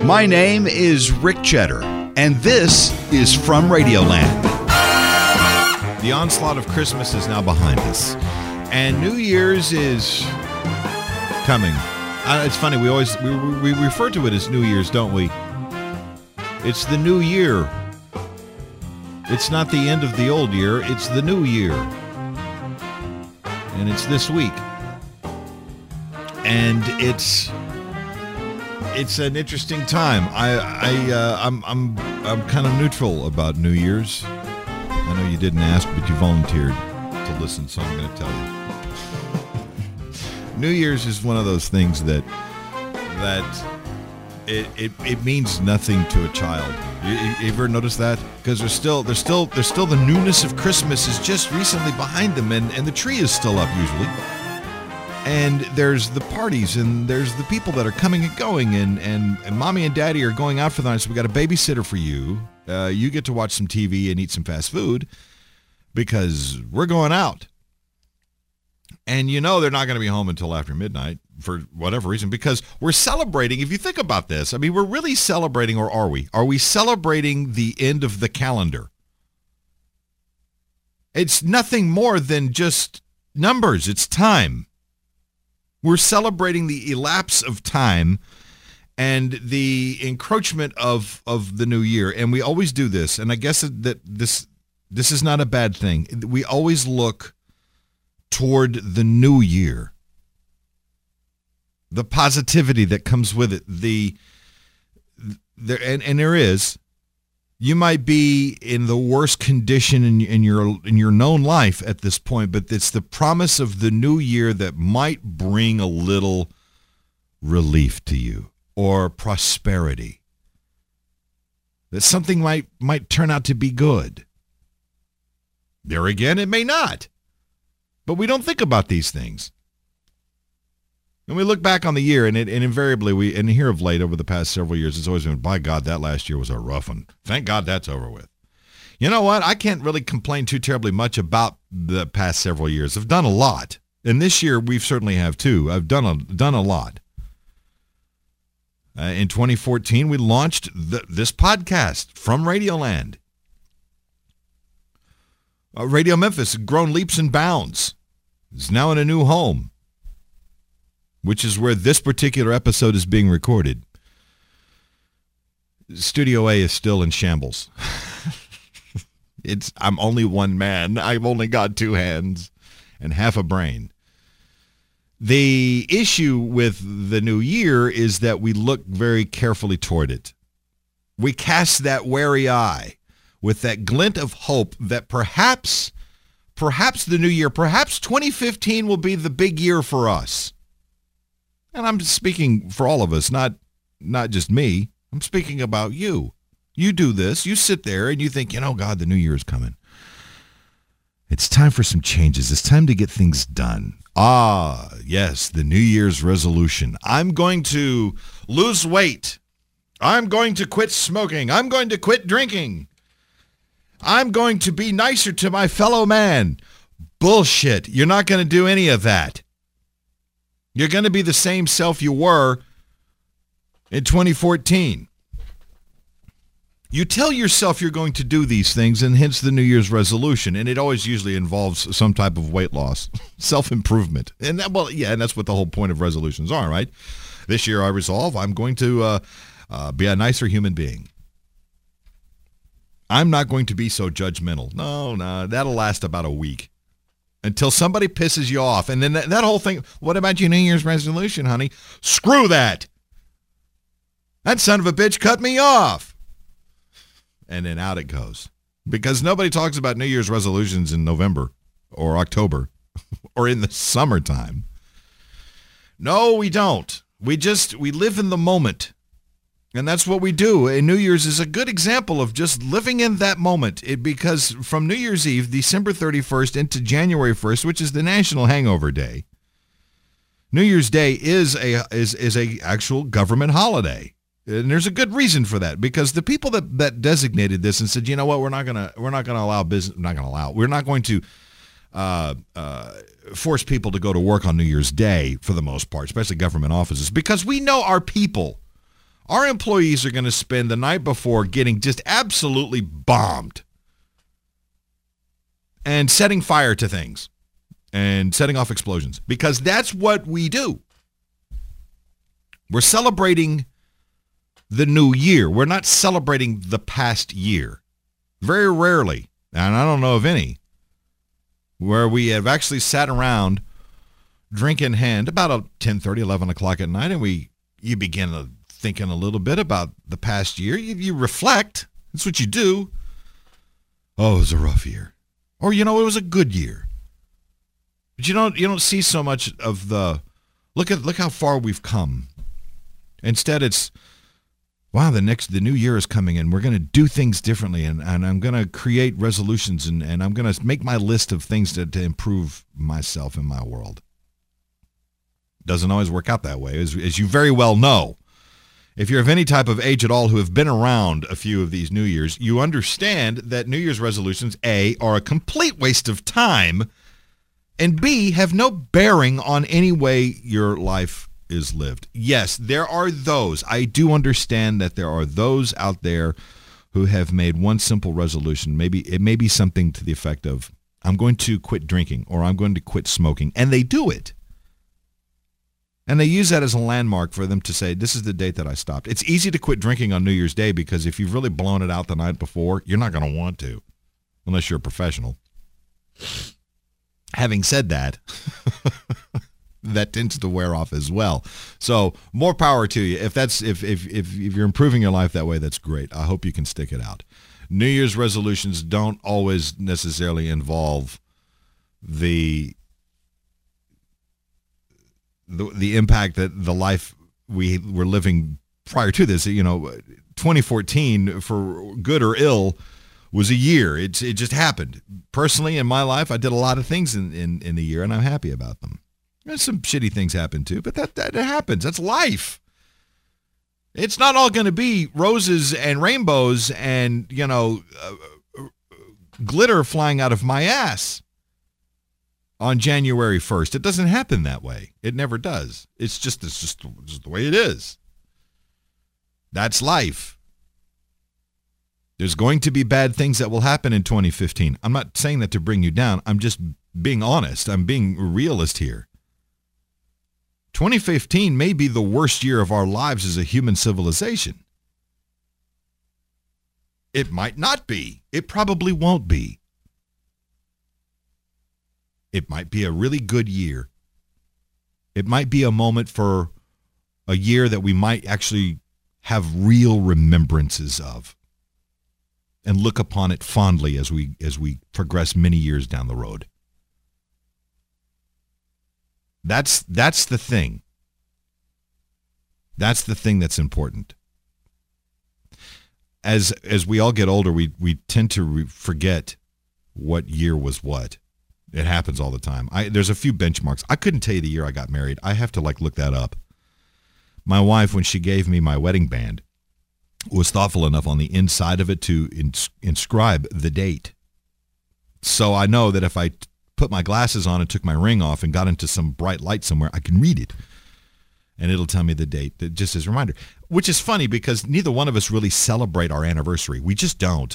My name is Rick Cheddar, and this is From Radioland. The onslaught of Christmas is now behind us, and New Year's is coming. It's funny, we refer to it as New Year's, don't we? It's the new year. It's not the end of the old year, it's the new year. And it's this week. And it's an interesting time. I'm kind of neutral about New Year's. I know you didn't ask, but you volunteered to listen, so I'm going to tell you. New Year's is one of those things that it means nothing to a child. You ever notice that? Because there's still the newness of Christmas is just recently behind them, and the tree is still up usually. And there's the parties, and there's the people that are coming and going, and mommy and daddy are going out for the night, so we got a babysitter for you. You get to watch some TV and eat some fast food because we're going out. And you know they're not going to be home until after midnight for whatever reason, because we're celebrating. If you think about this, I mean, we're really celebrating, or are we? Are we celebrating the end of the calendar? It's nothing more than just numbers. It's time. We're celebrating the elapse of time and the encroachment of the new year. And we always do this. And I guess that this is not a bad thing. We always look toward the new year. The positivity that comes with it. And there is. You might be in the worst condition in your known life at this point, but it's the promise of the new year that might bring a little relief to you or prosperity. That something might turn out to be good. There again, it may not. But we don't think about these things. And we look back on the year, and invariably, and here of late over the past several years, it's always been, by God, that last year was a rough one. Thank God that's over with. You know what? I can't really complain too terribly much about the past several years. I've done a lot. And this year, we certainly have too. I've done a lot. In 2014, we launched this podcast, From Radioland. Radio Memphis has grown leaps and bounds. It's now in a new home, which is where this particular episode is being recorded. Studio A is still in shambles. I'm only one man. I've only got two hands and half a brain. The issue with the new year is that we look very carefully toward it. We cast that wary eye with that glint of hope that perhaps the new year, perhaps 2015 will be the big year for us. And I'm speaking for all of us, not just me. I'm speaking about you. You do this. You sit there and you think, God, the new year is coming. It's time for some changes. It's time to get things done. Ah, yes, the New Year's resolution. I'm going to lose weight. I'm going to quit smoking. I'm going to quit drinking. I'm going to be nicer to my fellow man. Bullshit. You're not going to do any of that. You're going to be the same self you were in 2014. You tell yourself you're going to do these things, and hence the New Year's resolution, and it always usually involves some type of weight loss, self-improvement. And that's what the whole point of resolutions are, right? This year I resolve I'm going to be a nicer human being. I'm not going to be so judgmental. No, that'll last about a week until somebody pisses you off. And then that whole thing, what about your New Year's resolution, honey? Screw that. That son of a bitch cut me off. And then out it goes. Because nobody talks about New Year's resolutions in November or October or in the summertime. No, we don't. We live in the moment. And that's what we do. And New Year's is a good example of just living in that moment. Because from New Year's Eve, December 31st, into January 1st, which is the National Hangover Day, New Year's Day is a actual government holiday. And there's a good reason for that, because the people that designated this and said, you know what, we're not going to force people to go to work on New Year's Day for the most part, especially government offices, because we know our people Our employees are going to spend the night before getting just absolutely bombed and setting fire to things and setting off explosions, because that's what we do. We're celebrating the new year. We're not celebrating the past year. Very rarely, and I don't know of any, where we have actually sat around, drink in hand, about 10:30, 11 o'clock at night, and you begin thinking a little bit about the past year. You reflect. That's what you do. Oh, it was a rough year. Or, it was a good year. But you don't see so much of the, look how far we've come. Instead, it's, wow, the new year is coming, and we're going to do things differently, and I'm going to create resolutions, and I'm going to make my list of things to improve myself and my world. Doesn't always work out that way, as you very well know. If you're of any type of age at all who have been around a few of these New Year's, you understand that New Year's resolutions, A, are a complete waste of time, and B, have no bearing on any way your life is lived. Yes, there are those. I do understand that there are those out there who have made one simple resolution. Maybe it may be something to the effect of, I'm going to quit drinking, or I'm going to quit smoking, and they do it. And they use that as a landmark for them to say, this is the date that I stopped. It's easy to quit drinking on New Year's Day, because if you've really blown it out the night before, you're not going to want to, unless you're a professional. Having said that, that tends to wear off as well. So more power to you. If you're improving your life that way, that's great. I hope you can stick it out. New Year's resolutions don't always necessarily involve the impact that the life we were living prior to this. 2014, for good or ill, was a year. It just happened. Personally, in my life, I did a lot of things in the year, and I'm happy about them. There's some shitty things happen too, but that happens. That's life. It's not all going to be roses and rainbows and, glitter flying out of my ass on January 1st. It doesn't happen that way. It never does. It's just the way it is. That's life. There's going to be bad things that will happen in 2015. I'm not saying that to bring you down. I'm just being honest. I'm being a realist here. 2015 may be the worst year of our lives as a human civilization. It might not be. It probably won't be. It might be a really good year. It might be a moment for a year that we might actually have real remembrances of and look upon it fondly as we progress many years down the road. That's the thing. That's the thing that's important. As we all get older, we tend to forget what year was what. It happens all the time. There's a few benchmarks. I couldn't tell you the year I got married. I have to look that up. My wife, when she gave me my wedding band, was thoughtful enough on the inside of it to inscribe the date. So I know that if I put my glasses on and took my ring off and got into some bright light somewhere, I can read it. And it'll tell me the date, just as a reminder. Which is funny, because neither one of us really celebrate our anniversary. We just don't.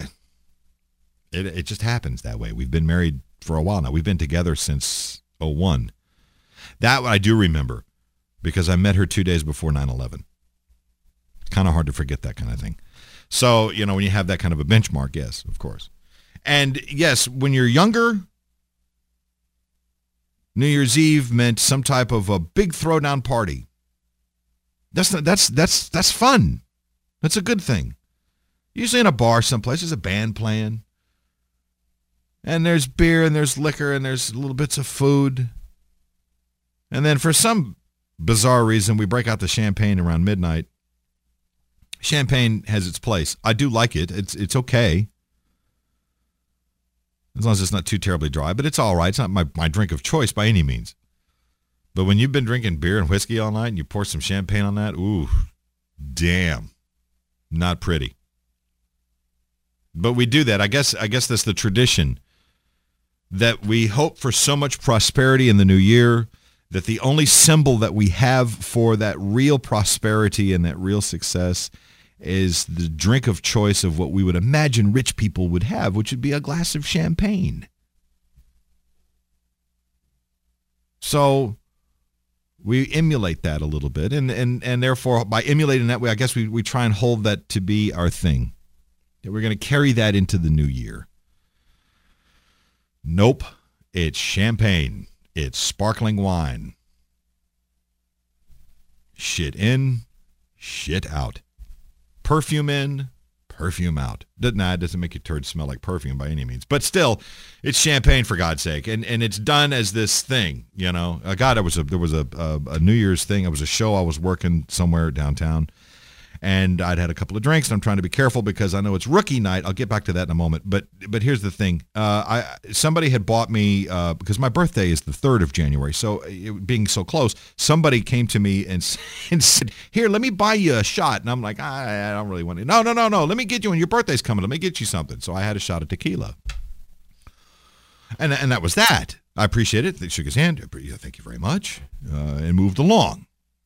It just happens that way. We've been married for a while now. We've been together since 2001. That I do remember, because I met her 2 days before 9/11. It's kind of hard to forget that kind of thing. So, when you have that kind of a benchmark, yes, of course. And yes, when you're younger, New Year's Eve meant some type of a big throwdown party. That's fun. That's a good thing. Usually in a bar someplace, there's a band playing. And there's beer and there's liquor and there's little bits of food. And then for some bizarre reason, we break out the champagne around midnight. Champagne has its place. I do like it. It's okay. As long as it's not too terribly dry, but it's all right. It's not my drink of choice by any means. But when you've been drinking beer and whiskey all night and you pour some champagne on that, ooh, damn, not pretty. But we do that. I guess that's the tradition, that we hope for so much prosperity in the new year that the only symbol that we have for that real prosperity and that real success is the drink of choice of what we would imagine rich people would have, which would be a glass of champagne. So we emulate that a little bit, and therefore by emulating that way, I guess we try and hold that to be our thing, that we're going to carry that into the new year. Nope, it's champagne. It's sparkling wine. Shit in, shit out. Perfume in, perfume out. It doesn't make your turd smell like perfume by any means. But still, it's champagne for God's sake. And it's done as this thing, you know. God, there was a New Year's thing. It was a show. I was working somewhere downtown. And I'd had a couple of drinks, and I'm trying to be careful because I know it's rookie night. I'll get back to that in a moment. But here's the thing. Somebody had bought me, because my birthday is the 3rd of January, so being so close, somebody came to me and said, here, let me buy you a shot. And I'm like, I don't really want it. No. Let me get you, when your birthday's coming, let me get you something. So I had a shot of tequila. And that was that. I appreciate it. They shook his hand. Thank you very much. And moved along.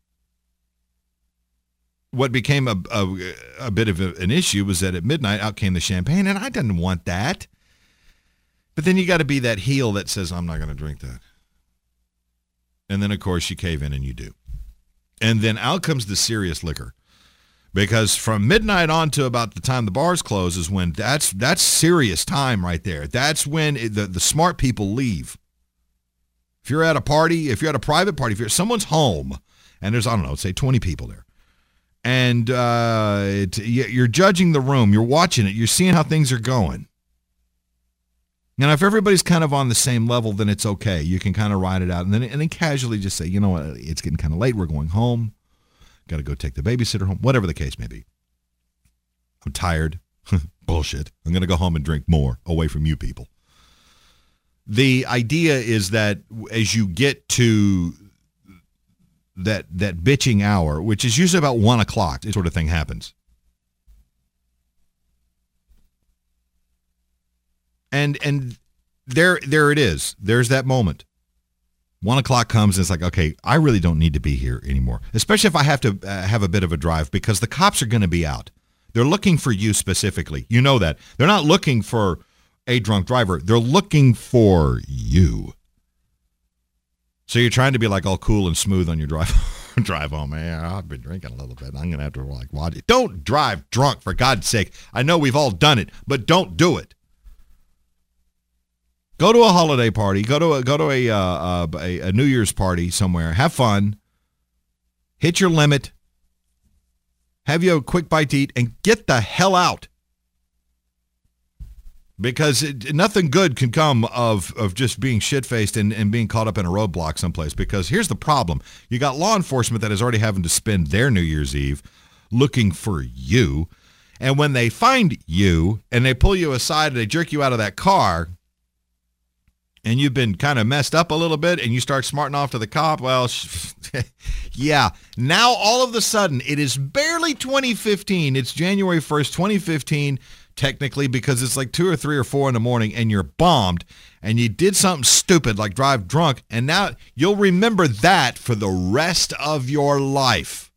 What became a bit of an issue was that at midnight, out came the champagne, and I didn't want that. But then you got to be that heel that says, I'm not going to drink that. And then, of course, you cave in and you do. And then out comes the serious liquor. Because from midnight on to about the time the bars close is when that's serious time right there. That's when the smart people leave. If you're at a party, if you're at a private party, if someone's home, and there's, I don't know, say 20 people there, and you're judging the room, you're watching it, you're seeing how things are going. Now, if everybody's kind of on the same level, then it's okay. You can kind of ride it out, and then casually just say, you know what, it's getting kind of late, we're going home, got to go take the babysitter home, whatever the case may be. I'm tired. Bullshit. I'm going to go home and drink more away from you people. The idea is that as you get to that bitching hour, which is usually about 1 o'clock, this sort of thing happens. And there it is. There's that moment. 1 o'clock comes and it's like, okay, I really don't need to be here anymore, especially if I have to have a bit of a drive, because the cops are going to be out. They're looking for you specifically. You know that. They're not looking for a drunk driver. They're looking for you. So you're trying to be like all cool and smooth on your drive home. Man, I've been drinking a little bit. I'm going to have to watch it. Don't drive drunk, for God's sake. I know we've all done it, but don't do it. Go to a holiday party. Go to a New Year's party somewhere. Have fun. Hit your limit. Have you a quick bite to eat and get the hell out. Because nothing good can come of just being shit-faced and being caught up in a roadblock someplace. Because here's the problem. You got law enforcement that is already having to spend their New Year's Eve looking for you. And when they find you and they pull you aside and they jerk you out of that car and you've been kind of messed up a little bit and you start smarting off to the cop, well, yeah. Now all of a sudden it is barely 2015. It's January 1st, 2015. Technically, because it's like 2 or 3 or 4 in the morning and you're bombed and you did something stupid like drive drunk, and now you'll remember that for the rest of your life.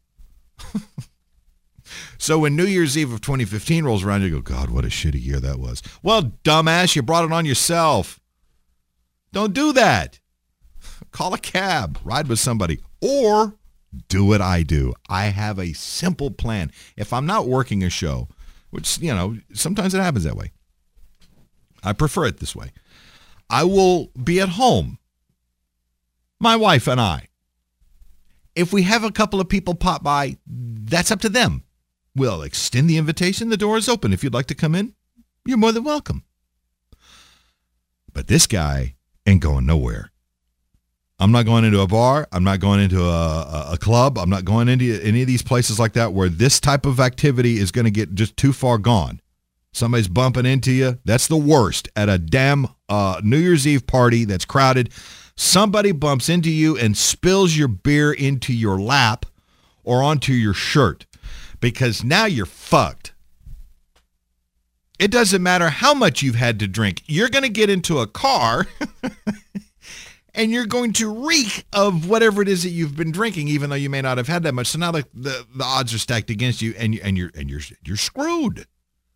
So when New Year's Eve of 2015 rolls around, you go, God, what a shitty year that was. Well, dumbass, you brought it on yourself. Don't do that. Call a cab, ride with somebody, or do what I do. I have a simple plan. If I'm not working a show, which, you know, sometimes it happens that way. I prefer it this way. I will be at home, my wife and I. If we have a couple of people pop by, that's up to them. We'll extend the invitation. The door is open. If you'd like to come in, you're more than welcome. But this guy ain't going nowhere. I'm not going into a bar. I'm not going into a club. I'm not going into any of these places like that where this type of activity is going to get just too far gone. Somebody's bumping into you. That's the worst. At a damn New Year's Eve party that's crowded, somebody bumps into you and spills your beer into your lap or onto your shirt, because now you're fucked. It doesn't matter how much you've had to drink. You're going to get into a car and you're going to reek of whatever it is that you've been drinking, even though you may not have had that much. So now the odds are stacked against you, and you're screwed.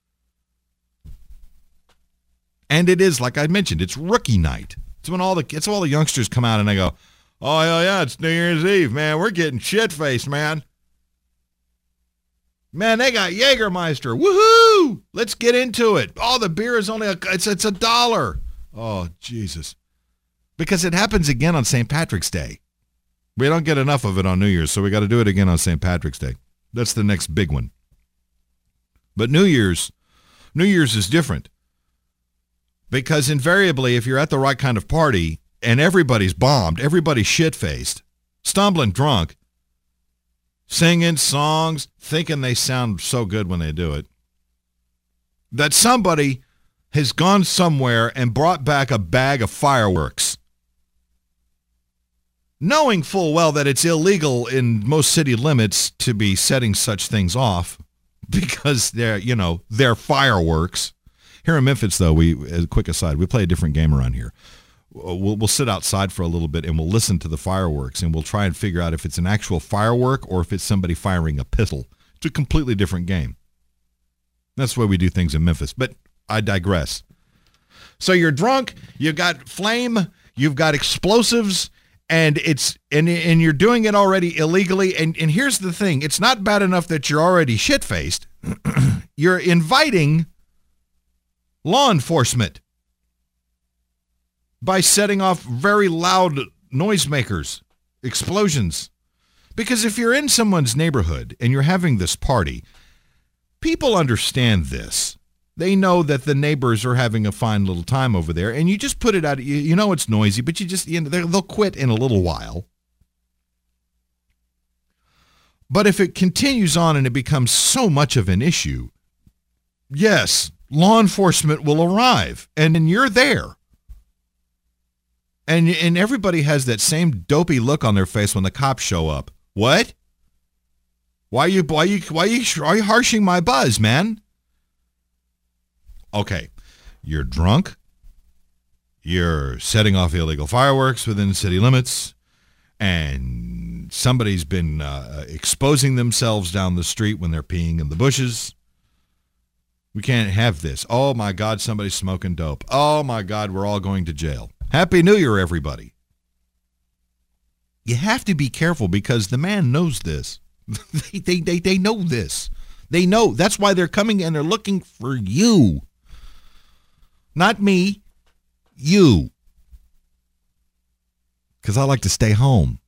And it is, like I mentioned, it's rookie night. It's when all the youngsters come out and they go, "Oh hell yeah, it's New Year's Eve, man. We're getting shit faced, man. Man, they got Jägermeister. Woohoo! Let's get into it. Oh, the beer is only it's $1. Oh, Jesus. Because it happens again on St. Patrick's Day. We don't get enough of it on New Year's, so we got to do it again on St. Patrick's Day. That's the next big one. But New Year's is different. Because invariably, if you're at the right kind of party and everybody's bombed, everybody's shit-faced, stumbling drunk, singing songs, thinking they sound so good when they do it, that somebody has gone somewhere and brought back a bag of fireworks, knowing full well that it's illegal in most city limits to be setting such things off because they're fireworks. Here in Memphis, though, as a quick aside, we play a different game around here. We'll sit outside for a little bit and we'll listen to the fireworks and we'll try and figure out if it's an actual firework or if it's somebody firing a pistol. It's a completely different game. That's the way we do things in Memphis, but I digress. So you're drunk, you've got flame, you've got explosives, and you're doing it already illegally. And here's the thing, it's not bad enough that you're already shit-faced. You're inviting law enforcement by setting off very loud noisemakers, explosions. Because if you're in someone's neighborhood and you're having this party, people understand this. They know that the neighbors are having a fine little time over there, and you just put it out. You know it's noisy, but they'll quit in a little while. But if it continues on and it becomes so much of an issue, yes, law enforcement will arrive, and then you're there. And everybody has that same dopey look on their face when the cops show up. What? Why are you harshing my buzz, man? Okay, you're drunk. You're setting off illegal fireworks within city limits, and somebody's been exposing themselves down the street when they're peeing in the bushes. We can't have this. Oh, my God, somebody's smoking dope. Oh, my God, we're all going to jail. Happy New Year, everybody. You have to be careful because the man knows this. They know this. They know. That's why they're coming and they're looking for you. Not me. You. Because I like to stay home.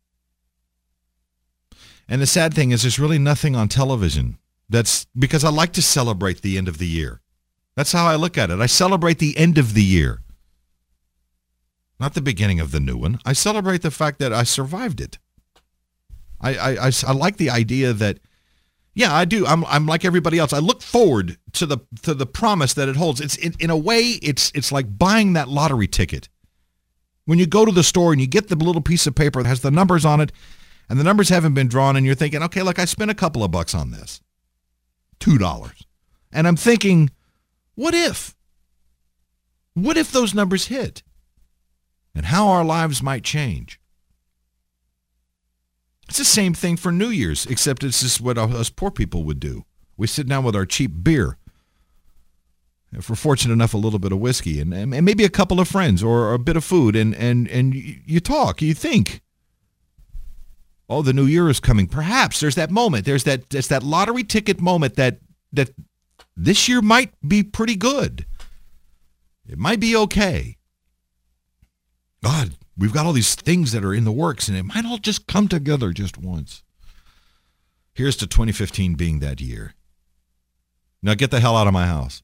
And the sad thing is there's really nothing on television. That's because I like to celebrate the end of the year. That's how I look at it. I celebrate the end of the year. Not the beginning of the new one. I celebrate the fact that I survived it. I like the idea that, yeah, I do. I'm like everybody else. I look forward to the promise that it holds. In a way, it's like buying that lottery ticket. When you go to the store and you get the little piece of paper that has the numbers on it, and the numbers haven't been drawn, and you're thinking, okay, look, I spent a couple of bucks on this. $2. And I'm thinking, what if? What if those numbers hit? And how our lives might change. It's the same thing for New Year's, except it's just what us poor people would do. We sit down with our cheap beer. If we're fortunate enough, a little bit of whiskey and maybe a couple of friends or a bit of food, and you talk, you think, oh, the new year is coming. Perhaps there's that moment. There's that lottery ticket moment that this year might be pretty good. It might be okay. God, we've got all these things that are in the works, and it might all just come together just once. Here's to 2015 being that year. Now get the hell out of my house.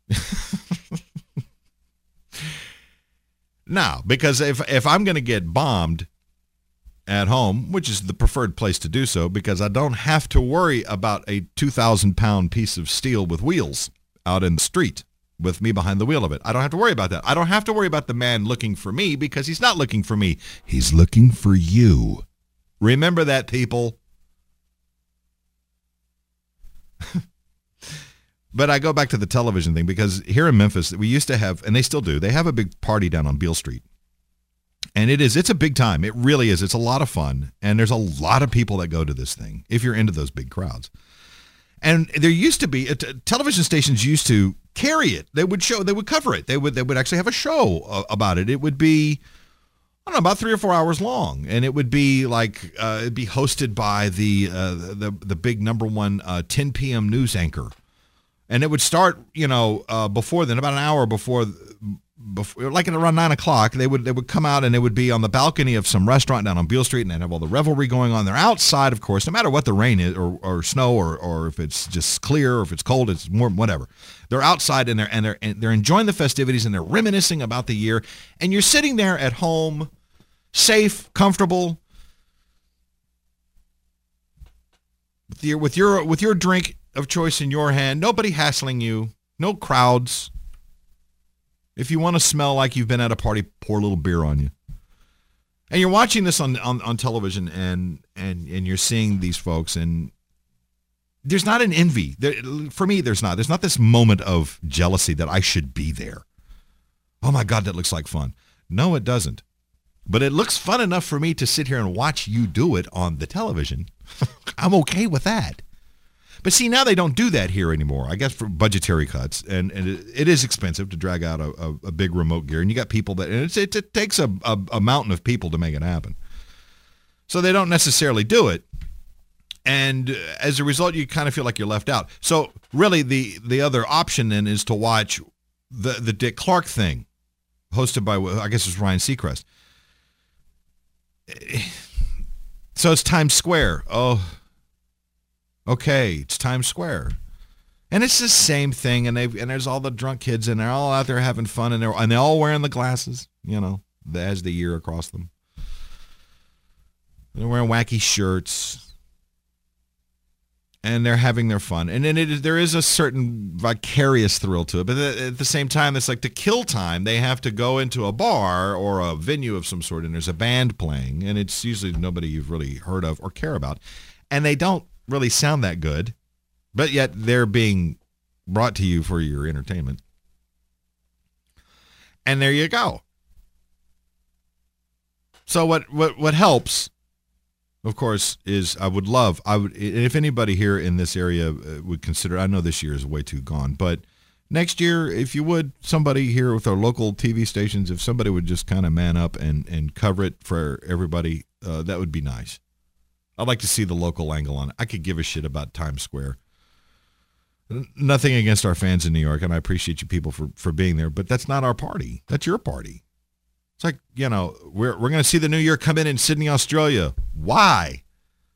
Now, because if I'm going to get bombed at home, which is the preferred place to do so, because I don't have to worry about a 2,000-pound piece of steel with wheels out in the street with me behind the wheel of it. I don't have to worry about that. I don't have to worry about the man looking for me because he's not looking for me. He's looking for you. Remember that, people. But I go back to the television thing because here in Memphis, we used to have, and they still do, they have a big party down on Beale Street. And it's a big time. It really is. It's a lot of fun. And there's a lot of people that go to this thing if you're into those big crowds. And there used to be, television stations used to carry it. They would cover it. They would actually have a show about it. It would be, I don't know, about 3 or 4 hours long. And it would be like, it'd be hosted by the big number one 10 p.m. news anchor. And it would start, before then, about an hour before, like at around 9 o'clock, they would come out and they would be on the balcony of some restaurant down on Beale Street, and they'd have all the revelry going on. They're outside, of course, no matter what the rain is or snow or if it's just clear or if it's cold, it's warm, whatever. They're outside and they're enjoying the festivities and they're reminiscing about the year. And you're sitting there at home, safe, comfortable, with your drink of choice in your hand, nobody hassling you, no crowds. If you want to smell like you've been at a party, pour a little beer on you. And you're watching this on television and you're seeing these folks, and there's not an envy. For me, there's not. There's not this moment of jealousy that I should be there. Oh my God, that looks like fun. No, it doesn't. But it looks fun enough for me to sit here and watch you do it on the television. I'm okay with that. But see, now they don't do that here anymore, I guess for budgetary cuts. And it is expensive to drag out a big remote gear. And you got people that, and it takes a mountain of people to make it happen. So they don't necessarily do it. And as a result, you kind of feel like you're left out. So really the other option then is to watch the Dick Clark thing, hosted by, I guess it's Ryan Seacrest. So it's Times Square. Oh, okay, it's Times Square, and it's the same thing. And there's all the drunk kids, and they're all out there having fun, and they're all wearing the glasses, as the year across them. They're wearing wacky shirts, and they're having their fun. And then there is a certain vicarious thrill to it, but at the same time, it's like to kill time. They have to go into a bar or a venue of some sort, and there's a band playing, and it's usually nobody you've really heard of or care about, and they don't really sound that good, but yet they're being brought to you for your entertainment. And there you go. So what helps, of course, is I would if anybody here in this area would consider, I know this year is way too gone, but next year, if you would, somebody here with our local TV stations, if somebody would just kind of man up and cover it for everybody, that would be nice. I'd like to see the local angle on it. I could give a shit about Times Square. Nothing against our fans in New York, and I appreciate you people for being there, but that's not our party. That's your party. It's like, we're going to see the new year come in Sydney, Australia. Why?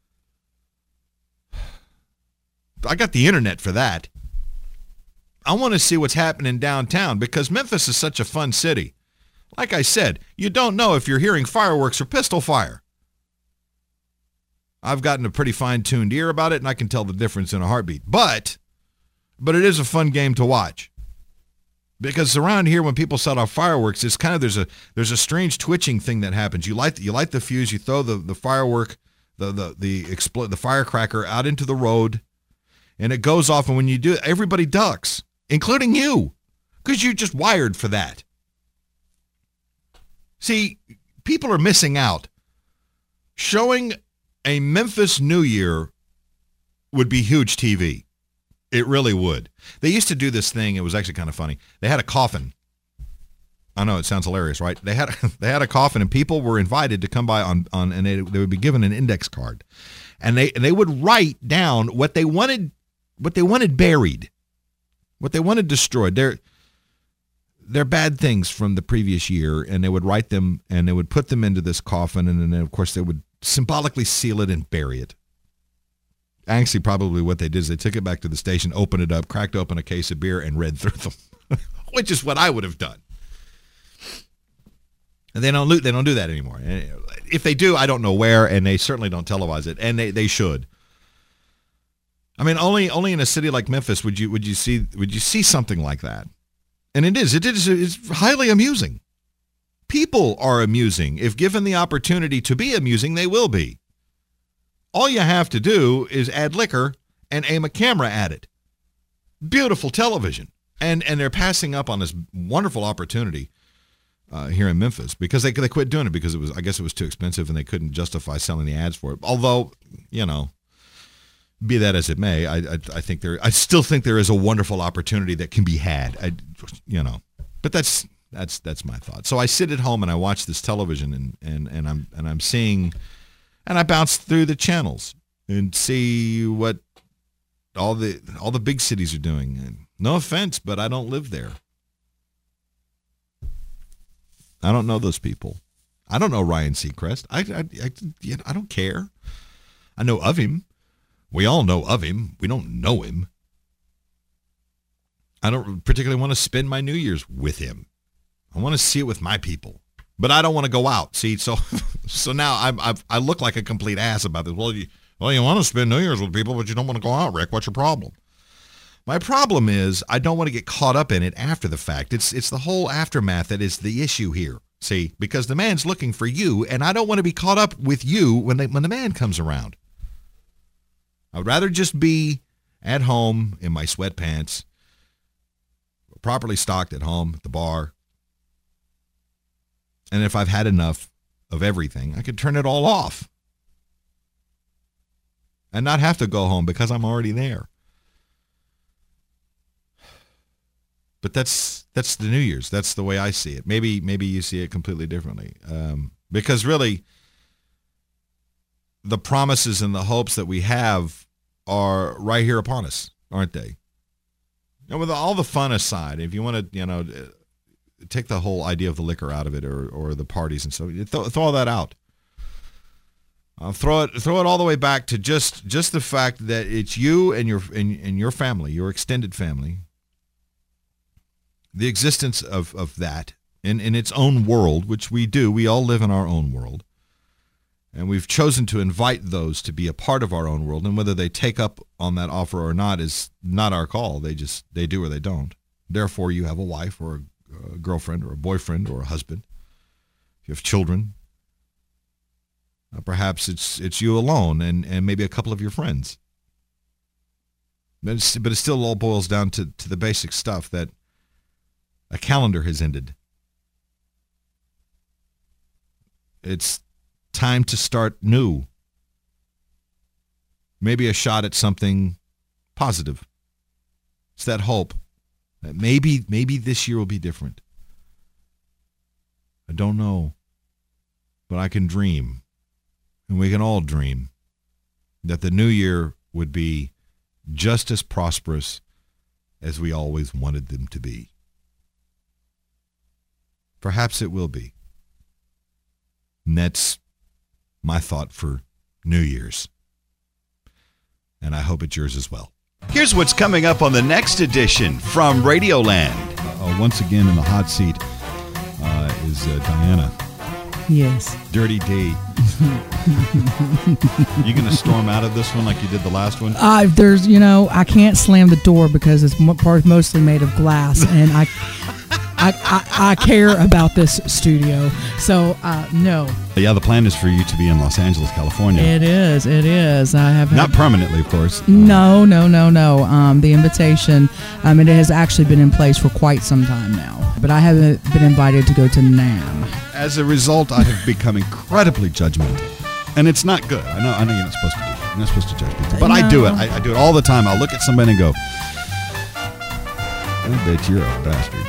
I got the internet for that. I want to see what's happening downtown because Memphis is such a fun city. Like I said, you don't know if you're hearing fireworks or pistol fire. I've gotten a pretty fine-tuned ear about it, and I can tell the difference in a heartbeat. But it is a fun game to watch. Because around here, when people set off fireworks, it's kind of there's a strange twitching thing that happens. You light the fuse, you throw the firework, the firecracker out into the road, and it goes off. And when you do it, everybody ducks, including you, because you're just wired for that. See, people are missing out. Showing a Memphis New Year would be huge TV. It really would. They used to do this thing. It was actually kind of funny. They had a coffin. I know it sounds hilarious, right? They had a coffin, and people were invited to come by and they would be given an index card, and they would write down what they wanted buried, what they wanted destroyed. They're bad things from the previous year, and they would write them, and they would put them into this coffin, and then of course they would symbolically seal it and bury it. Actually, probably what they did is they took it back to the station, opened it up, cracked open a case of beer, and read through them, which is what I would have done. And they don't do that anymore. If they do, I don't know where, and they certainly don't televise it, and they should. I mean, only in a city like Memphis would you see something like that. And it's highly amusing. People are amusing. If given the opportunity to be amusing, they will be. All you have to do is add liquor and aim a camera at it. Beautiful television. And they're passing up on this wonderful opportunity here in Memphis because they quit doing it because I guess it was too expensive and they couldn't justify selling the ads for it. Although, be that as it may, I still think there is a wonderful opportunity that can be had. But that's my thought. So I sit at home and I watch this television and I'm seeing, and I bounce through the channels and see what all the big cities are doing. And no offense, but I don't live there. I don't know those people. I don't know Ryan Seacrest. I don't care. I know of him. We all know of him. We don't know him. I don't particularly want to spend my New Year's with him. I want to see it with my people, but I don't want to go out. See, so now I look like a complete ass about this. Well, you want to spend New Year's with people, but you don't want to go out, Rick. What's your problem? My problem is I don't want to get caught up in it after the fact. It's the whole aftermath that is the issue here. See, because the man's looking for you, and I don't want to be caught up with you when the man comes around. I would rather just be at home in my sweatpants, properly stocked at home at the bar. And if I've had enough of everything, I could turn it all off and not have to go home because I'm already there. But that's the New Year's. That's the way I see it. Maybe you see it completely differently. Because really, the promises and the hopes that we have are right here upon us, aren't they? And with all the fun aside, if you want to, take the whole idea of the liquor out of it or the parties and so, throw all that out. Throw it all the way back to just the fact that it's you and your family, your extended family. The existence of that in its own world, which we do. We all live in our own world. And we've chosen to invite those to be a part of our own world. And whether they take up on that offer or not is not our call. They do or they don't. Therefore, you have a wife or a girlfriend or a boyfriend or a husband. If you have children, perhaps it's you alone and maybe a couple of your friends. But it still all boils down to the basic stuff that a calendar has ended. It's time to start new. Maybe a shot at something positive. It's that hope that maybe this year will be different. I don't know, but I can dream, and we can all dream, that the new year would be just as prosperous as we always wanted them to be. Perhaps it will be. And that's my thought for New Year's. And I hope it's yours as well. Here's what's coming up on the next edition from Radioland. Once again in the hot seat is Diana. Yes. Dirty D. You going to storm out of this one like you did the last one? There's, I can't slam the door because it's mostly made of glass, and I care about this studio, so no. Yeah, the plan is for you to be in Los Angeles, California. It is. I have not permanently, of course. No. The invitation, it has actually been in place for quite some time now, but I haven't been invited to go to NAMM. As a result, I have become incredibly judgmental, and it's not good. I know you're not supposed to do that. You're not supposed to judge people, but no. I do it. I do it all the time. I'll look at somebody and go, I bet you're a bastard.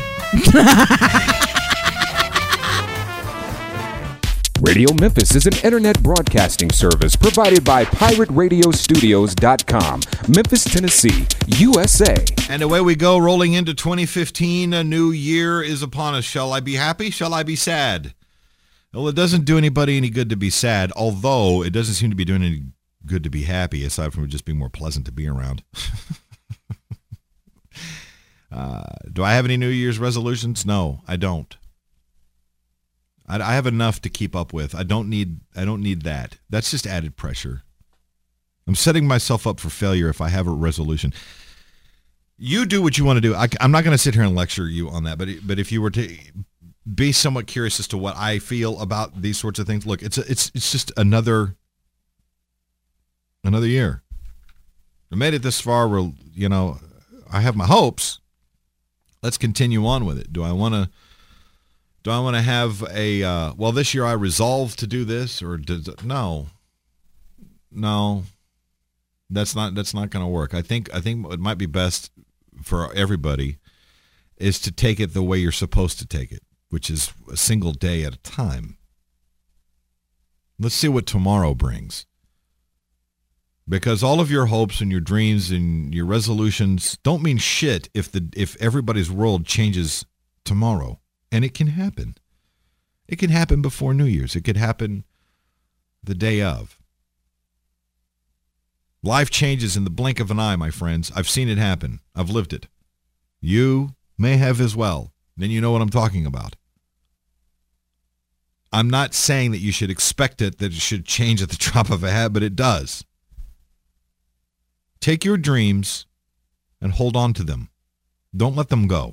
Radio Memphis is an internet broadcasting service provided by PirateRadioStudios.com, Memphis, Tennessee, USA. And away we go, rolling into 2015. A new year is upon us. Shall I be happy? Shall I be sad? Well, it doesn't do anybody any good to be sad, although it doesn't seem to be doing any good to be happy, aside from just being more pleasant to be around. Do I have any New Year's resolutions? No, I don't. I have enough to keep up with. I don't need that. That's just added pressure. I'm setting myself up for failure if I have a resolution. You do what you want to do. I'm not going to sit here and lecture you on that, but if you were to be somewhat curious as to what I feel about these sorts of things, look, it's just another year. I made it this far where, I have my hopes. Let's continue on with it. Do I want to Do I want to have a, well, this year I resolved to do this, or no, that's not going to work. I think it might be best for everybody is to take it the way you're supposed to take it, which is a single day at a time. Let's see what tomorrow brings. Because all of your hopes and your dreams and your resolutions don't mean shit if everybody's world changes tomorrow. And it can happen. It can happen before New Year's. It could happen the day of. Life changes in the blink of an eye, my friends. I've seen it happen. I've lived it. You may have as well. Then you know what I'm talking about. I'm not saying that you should expect it, that it should change at the drop of a hat, but it does. Take your dreams and hold on to them. Don't let them go.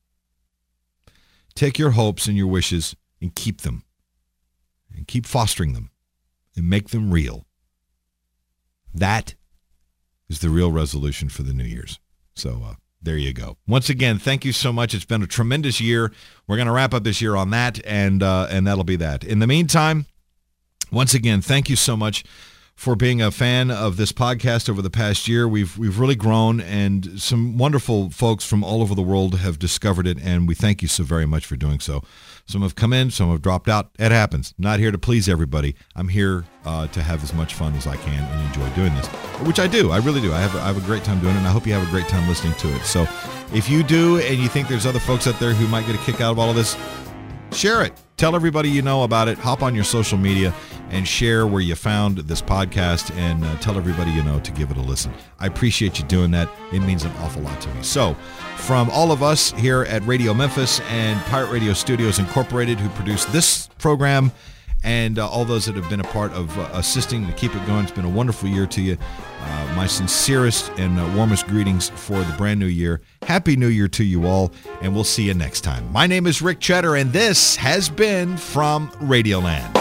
Take your hopes and your wishes and keep them. And keep fostering them. And make them real. That is the real resolution for the New Year's. So there you go. Once again, thank you so much. It's been a tremendous year. We're going to wrap up this year on that, and that'll be that. In the meantime, once again, thank you so much for being a fan of this podcast over the past year. We've really grown, and some wonderful folks from all over the world have discovered it, and we thank you so very much for doing so. Some have come in, some have dropped out. It happens. Not here to please everybody. I'm here to have as much fun as I can and enjoy doing this, which I do. I really do. I have a great time doing it, and I hope you have a great time listening to it. So if you do and you think there's other folks out there who might get a kick out of all of this, share it. Tell everybody you know about it. Hop on your social media and share where you found this podcast, and tell everybody you know to give it a listen. I appreciate you doing that. It means an awful lot to me. So from all of us here at Radio Memphis and Pirate Radio Studios Incorporated, who produce this program, and all those that have been a part of assisting to keep it going, it's been a wonderful year to you. My sincerest and warmest greetings for the brand new year. Happy New Year to you all, and we'll see you next time. My name is Rick Cheddar, and this has been From Radioland.